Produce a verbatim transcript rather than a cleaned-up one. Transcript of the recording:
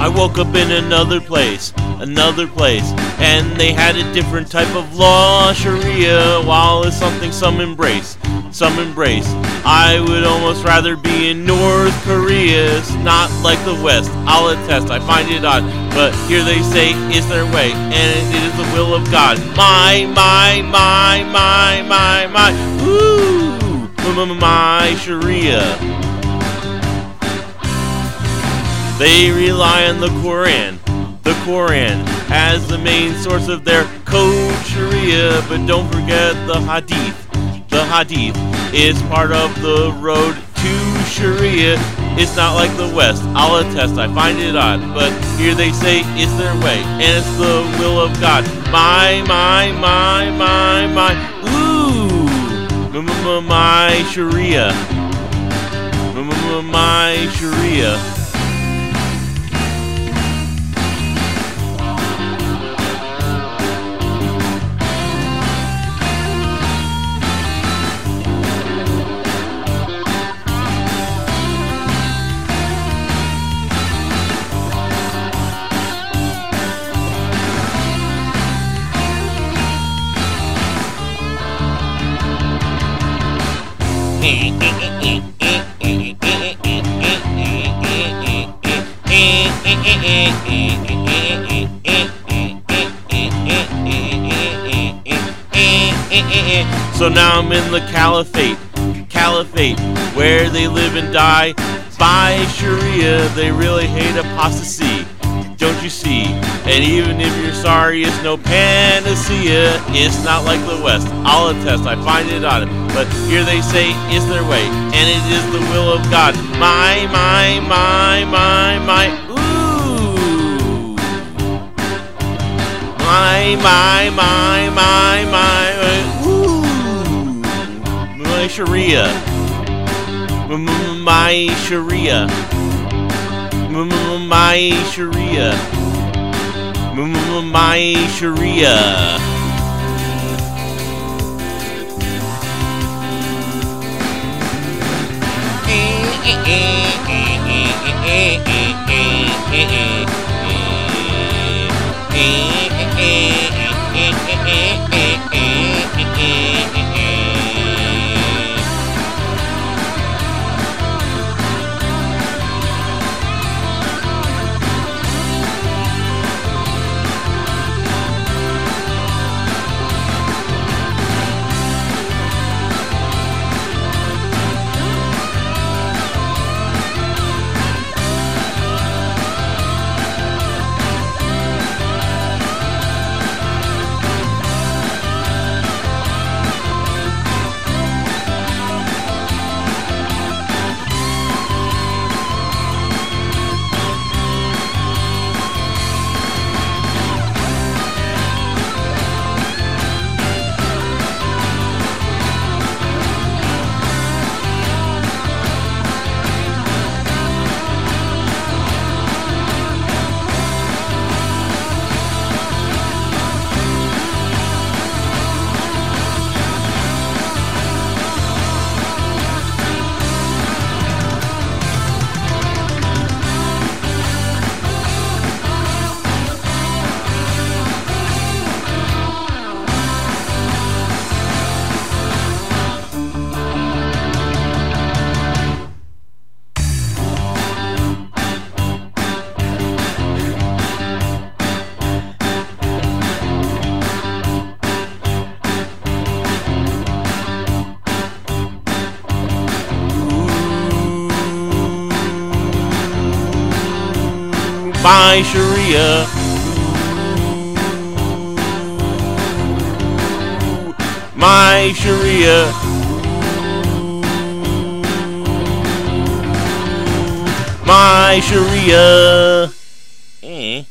I woke up in another place, another place, and they had a different type of law, Sharia, while it's something some embrace, some embrace. I would almost rather be in North Korea, it's not like the West, I'll attest, I find it odd, but here they say it's their way, and it is the will of God. My, my, my, my, my, my, woo, my Sharia. They rely on the Quran, the Quran, as the main source of their code Sharia, but don't forget the Hadith. The Hadith is part of the road to Sharia. It's not like the West, I'll attest, I find it odd, but here they say it's their way, and it's the will of God. My, my, my, my, my, ooh, my Sharia, my Sharia. So now I'm in the caliphate, caliphate, where they live and die by Sharia. They really hate apostasy, don't you see? And even if you're sorry, it's no panacea. It's not like the West, I'll attest, I find it odd, but here they say it's their way, and it is the will of God. My, my, my, my, my, ooh, my, my, my, my, my, ooh, my Sharia, my Sharia, my Sharia, my Sharia. My Sharia, my Sharia, my Sharia. Eh.